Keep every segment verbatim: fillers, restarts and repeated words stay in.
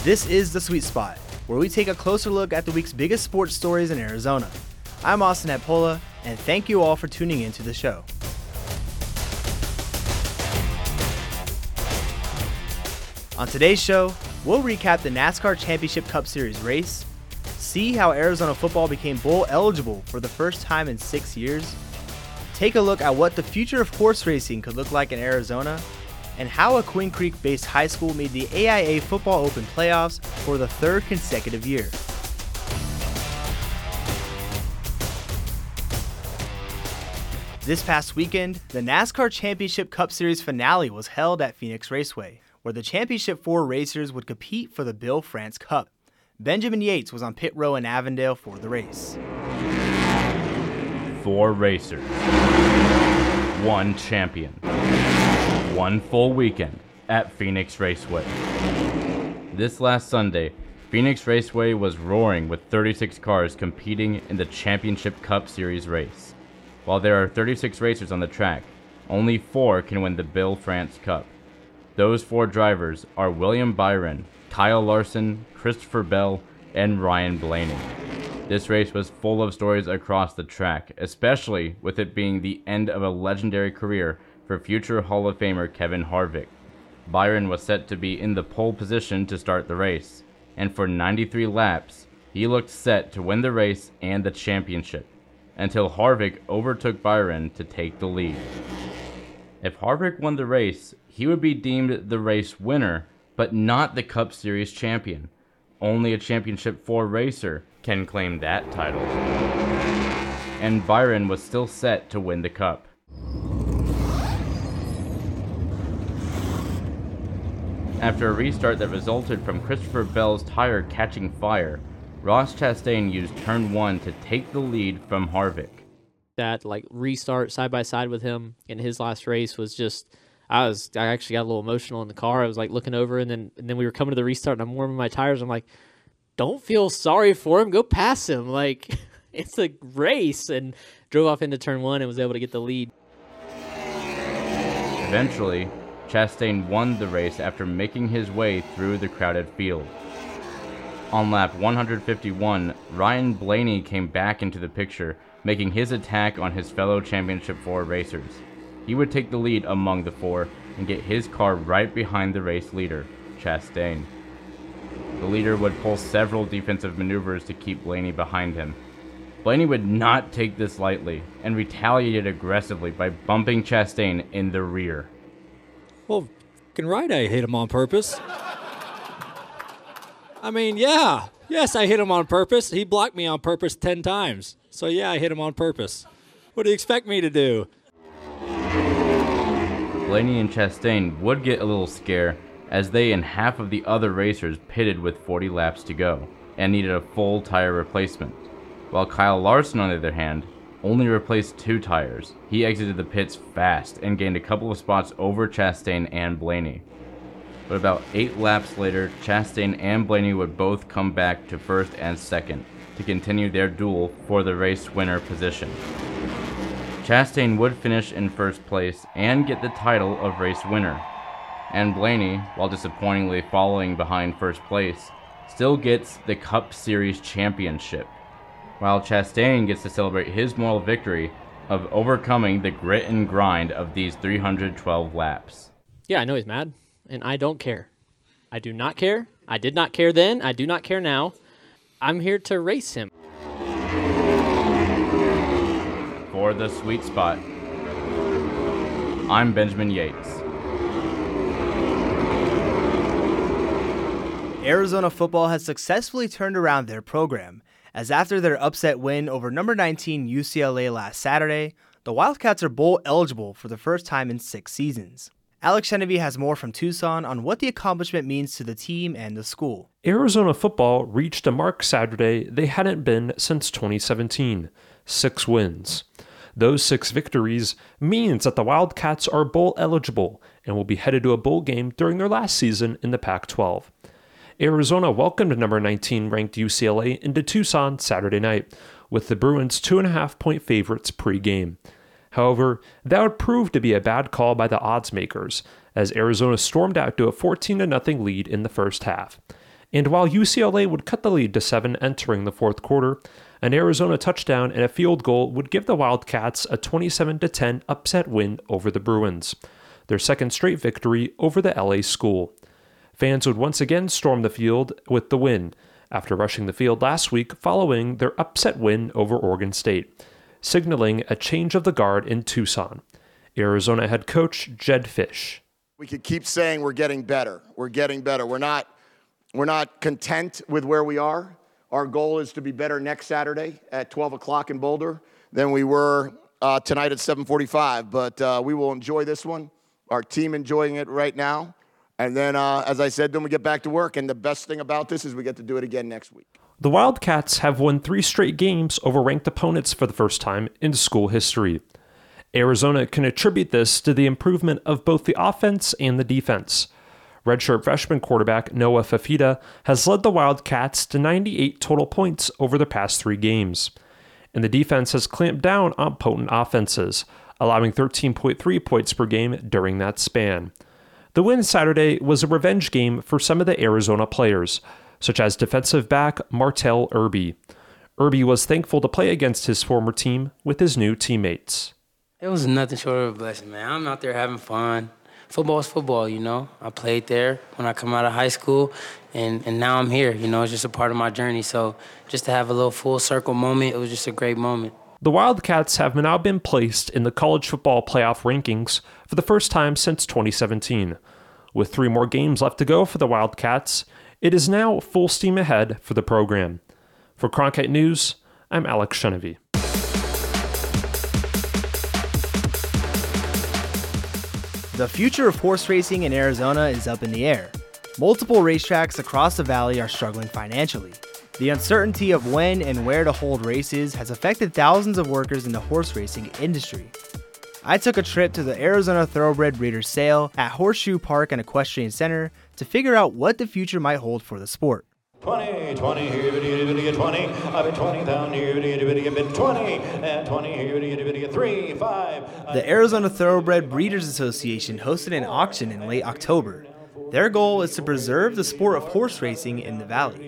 This is The Sweet Spot, where we take a closer look at the week's biggest sports stories in Arizona. I'm Austin Atpola, and thank you all for tuning in to the show. On today's show, we'll recap the NASCAR Championship Cup Series race, see how Arizona football became bowl eligible for the first time in six years, take a look at what the future of horse racing could look like in Arizona, and how a Queen Creek-based high school made the A I A Football Open playoffs for the third consecutive year. This past weekend, the NASCAR Championship Cup Series finale was held at Phoenix Raceway, where the Championship four racers would compete for the Bill France Cup. Benjamin Yates was on pit row in Avondale for the race. Four racers, one champion, one full weekend at Phoenix Raceway. This last Sunday, Phoenix Raceway was roaring with thirty-six cars competing in the Championship Cup Series race. While there are thirty-six racers on the track, only four can win the Bill France Cup. Those four drivers are William Byron, Kyle Larson, Christopher Bell, and Ryan Blaney. This race was full of stories across the track, especially with it being the end of a legendary career for future Hall of Famer Kevin Harvick. Byron was set to be in the pole position to start the race, and for ninety-three laps, he looked set to win the race and the championship, until Harvick overtook Byron to take the lead. If Harvick won the race, he would be deemed the race winner, but not the Cup Series champion. Only a Championship four racer can claim that title. And Byron was still set to win the Cup. After a restart that resulted from Christopher Bell's tire catching fire, Ross Chastain used turn one to take the lead from Harvick. That like restart side by side with him in his last race was just, I was, I actually got a little emotional in the car. I was like looking over and then, and then we were coming to the restart and I'm warming my tires. I'm like, don't feel sorry for him. Go pass him. Like it's a race, and drove off into turn one and was able to get the lead. Eventually, Chastain won the race after making his way through the crowded field. On lap one hundred fifty-one, Ryan Blaney came back into the picture, making his attack on his fellow Championship four racers. He would take the lead among the four and get his car right behind the race leader, Chastain. The leader would pull several defensive maneuvers to keep Blaney behind him. Blaney would not take this lightly and retaliated aggressively by bumping Chastain in the rear. Well, f***ing right, I hit him on purpose. I mean, yeah. Yes, I hit him on purpose. He blocked me on purpose ten times. So, yeah, I hit him on purpose. What do you expect me to do? Blaney and Chastain would get a little scare as they and half of the other racers pitted with forty laps to go and needed a full tire replacement. While Kyle Larson, on the other hand, only replaced two tires. He exited the pits fast and gained a couple of spots over Chastain and Blaney. But about eight laps later, Chastain and Blaney would both come back to first and second to continue their duel for the race winner position. Chastain would finish in first place and get the title of race winner. And Blaney, while disappointingly following behind first place, still gets the Cup Series championship, while Chastain gets to celebrate his moral victory of overcoming the grit and grind of these three hundred twelve laps. Yeah, I know he's mad, and I don't care. I do not care. I did not care then. I do not care now. I'm here to race him. For The Sweet Spot, I'm Benjamin Yates. Arizona football has successfully turned around their program, as after their upset win over number nineteen U C L A last Saturday, the Wildcats are bowl eligible for the first time in six seasons. Alex Genevieve has more from Tucson on what the accomplishment means to the team and the school. Arizona football reached a mark Saturday they hadn't been since twenty seventeen, six wins. Those six victories means that the Wildcats are bowl eligible and will be headed to a bowl game during their last season in the Pac twelve. Arizona welcomed number nineteen ranked U C L A into Tucson Saturday night, with the Bruins two and a half point favorites pre-game. However, that would prove to be a bad call by the odds makers, as Arizona stormed out to a fourteen to nothing lead in the first half. And while U C L A would cut the lead to seven entering the fourth quarter, an Arizona touchdown and a field goal would give the Wildcats a twenty-seven to ten upset win over the Bruins, their second straight victory over the L A school. Fans would once again storm the field with the win, after rushing the field last week following their upset win over Oregon State, signaling a change of the guard in Tucson. Arizona head coach Jedd Fisch. We could keep saying we're getting better. We're getting better. We're not, we're not content with where we are. Our goal is to be better next Saturday at twelve o'clock in Boulder than we were uh, tonight at seven forty-five. But uh, we will enjoy this one. Our team enjoying it right now. And then, uh, as I said, then we get back to work. And the best thing about this is we get to do it again next week. The Wildcats have won three straight games over ranked opponents for the first time in school history. Arizona can attribute this to the improvement of both the offense and the defense. Redshirt freshman quarterback Noah Fifita has led the Wildcats to ninety-eight total points over the past three games. And the defense has clamped down on potent offenses, allowing thirteen point three points per game during that span. The win Saturday was a revenge game for some of the Arizona players, such as defensive back Martell Irby. Irby was thankful to play against his former team with his new teammates. It was nothing short of a blessing, man. I'm out there having fun. Football's football, you know. I played there when I come out of high school, and, and now I'm here. You know, it's just a part of my journey. So just to have a little full circle moment, it was just a great moment. The Wildcats have now been placed in the college football playoff rankings for the first time since twenty seventeen. With three more games left to go for the Wildcats, it is now full steam ahead for the program. For Cronkite News, I'm Alex Chenevy. The future of horse racing in Arizona is up in the air. Multiple racetracks across the valley are struggling financially. The uncertainty of when and where to hold races has affected thousands of workers in the horse racing industry. I took a trip to the Arizona Thoroughbred Breeders' Sale at Horseshoe Park and Equestrian Center to figure out what the future might hold for the sport. twenty, twenty, here, video, twenty, I've been twenty down here, video, been twenty, and twenty, here, video, three, five. The Arizona Thoroughbred Breeders Association hosted an auction in late October. Their goal is to preserve the sport of horse racing in the valley.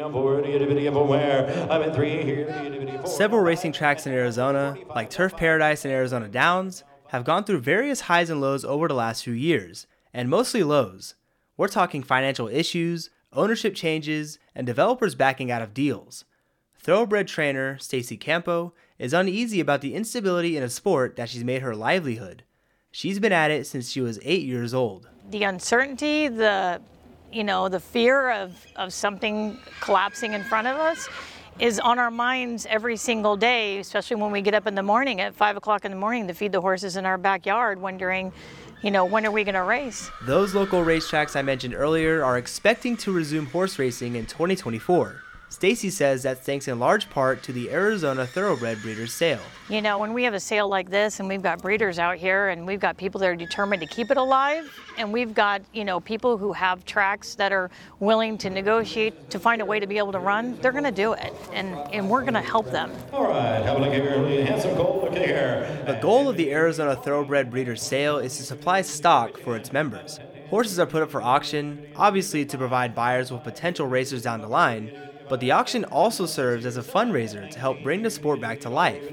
Several racing tracks in Arizona, like Turf Paradise and Arizona Downs, have gone through various highs and lows over the last few years, and mostly lows. We're talking financial issues, ownership changes, and developers backing out of deals. Thoroughbred trainer Stacy Campo is uneasy about the instability in a sport that she's made her livelihood. She's been at it since she was eight years old. The uncertainty, the you know, the fear of, of something collapsing in front of us is on our minds every single day, especially when we get up in the morning at five o'clock in the morning to feed the horses in our backyard, wondering, you know, when are we going to race? Those local racetracks I mentioned earlier are expecting to resume horse racing in twenty twenty-four. Stacy says that's thanks in large part to the Arizona Thoroughbred Breeders' Sale. You know, when we have a sale like this and we've got breeders out here and we've got people that are determined to keep it alive, and we've got, you know, people who have tracks that are willing to negotiate to find a way to be able to run, they're going to do it, and, and we're going to help them. All right, have a look here, handsome goal, look here. The goal of the Arizona Thoroughbred Breeders' Sale is to supply stock for its members. Horses are put up for auction, obviously to provide buyers with potential racers down the line, but the auction also serves as a fundraiser to help bring the sport back to life.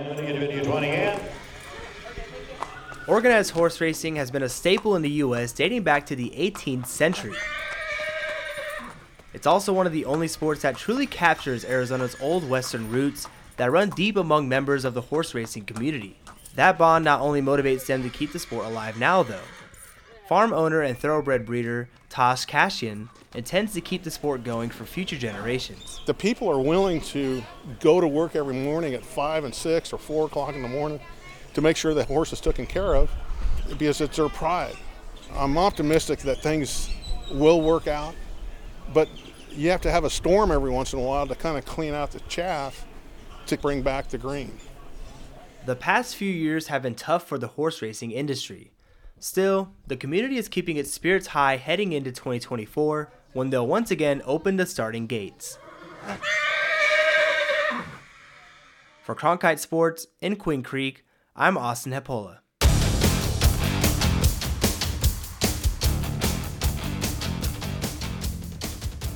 Organized horse racing has been a staple in the U S dating back to the eighteenth century. It's also one of the only sports that truly captures Arizona's old Western roots that run deep among members of the horse racing community. That bond not only motivates them to keep the sport alive now, though. Farm owner and thoroughbred breeder Tosh Kashian intends to keep the sport going for future generations. The people are willing to go to work every morning at five and six or four o'clock in the morning to make sure the horse is taken care of because it's their pride. I'm optimistic that things will work out, but you have to have a storm every once in a while to kind of clean out the chaff to bring back the green. The past few years have been tough for the horse racing industry. Still, the community is keeping its spirits high heading into twenty twenty-four, when they'll once again open the starting gates. For Cronkite Sports in Queen Creek, I'm Austin Hepola.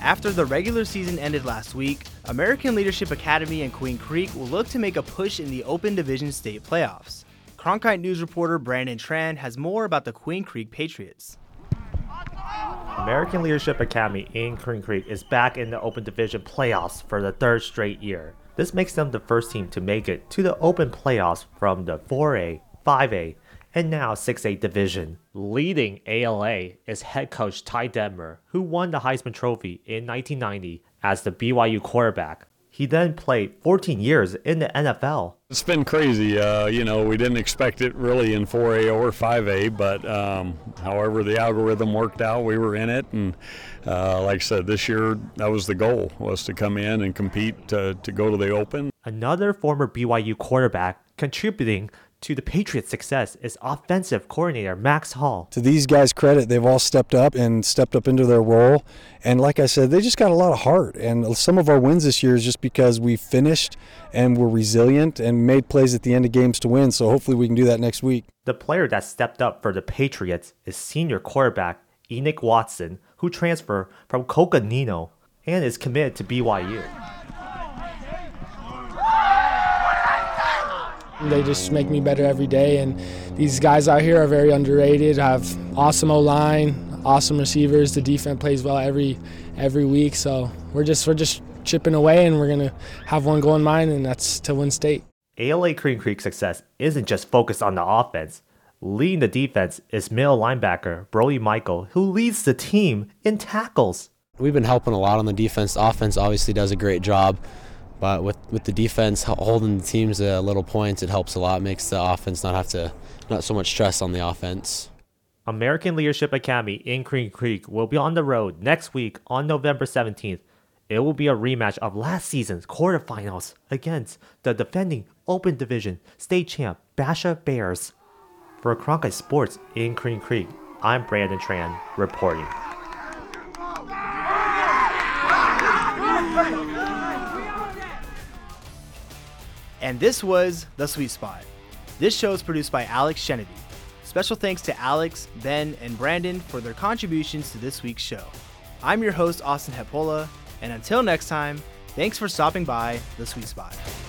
After the regular season ended last week, American Leadership Academy and Queen Creek will look to make a push in the Open Division State playoffs. Cronkite News reporter Brandon Tran has more about the Queen Creek Patriots. American Leadership Academy in Queen Creek is back in the Open Division playoffs for the third straight year. This makes them the first team to make it to the Open playoffs from the four A, five A, and now six A division. Leading A L A is head coach Ty Detmer, who won the Heisman Trophy in nineteen ninety as the B Y U quarterback. He then played fourteen years in the N F L. It's been crazy. Uh, you know, we didn't expect it really in four A or five A, but um, however the algorithm worked out, we were in it. And uh, like I said, this year, that was the goal, was to come in and compete to, to go to the Open. Another former B Y U quarterback contributing to the Patriots' success is offensive coordinator Max Hall. To these guys' credit, they've all stepped up and stepped up into their role. And like I said, they just got a lot of heart. And some of our wins this year is just because we finished and were resilient and made plays at the end of games to win. So hopefully we can do that next week. The player that stepped up for the Patriots is senior quarterback Enoch Watson, who transferred from Coconino and is committed to B Y U. They just make me better every day, and these guys out here are very underrated. Have awesome O-line, awesome receivers. The defense plays well every every week, so we're just we're just chipping away, and we're gonna have one goal in mind, and that's to win state. A L A Queen Creek's success isn't just focused on the offense. Leading the defense is middle linebacker Broly Michael, who leads the team in tackles. We've been helping a lot on the defense. The offense obviously does a great job. But with, with the defense holding the teams to little points, it helps a lot. Makes the offense not have to, not so much stress on the offense. American Leadership Academy in Queen Creek will be on the road next week on November seventeenth. It will be a rematch of last season's quarterfinals against the defending Open Division state champ Basha Bears. For Cronkite Sports in Queen Creek, I'm Brandon Tran reporting. And this was The Sweet Spot. This show is produced by Alex Shenedy. Special thanks to Alex, Ben, and Brandon for their contributions to this week's show. I'm your host, Austin Hepola, and until next time, thanks for stopping by The Sweet Spot.